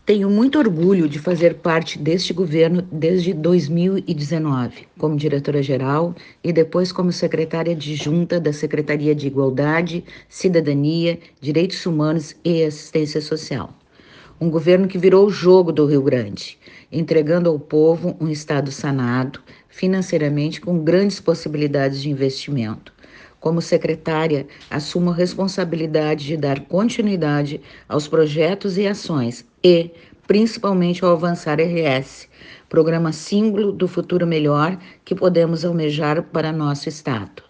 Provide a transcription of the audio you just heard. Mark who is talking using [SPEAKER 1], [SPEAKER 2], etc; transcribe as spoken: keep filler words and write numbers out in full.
[SPEAKER 1] Tenho muito orgulho de fazer parte deste governo desde dois mil e dezenove, como diretora-geral e depois como secretária adjunta da Secretaria de Igualdade, Cidadania, Direitos Humanos e Assistência Social. Um governo que virou o jogo do Rio Grande, entregando ao povo um estado sanado, financeiramente com grandes possibilidades de investimento. Como secretária, assumo a responsabilidade de dar continuidade aos projetos e ações e, principalmente, ao Avançar R S, programa símbolo do futuro melhor que podemos almejar para nosso estado.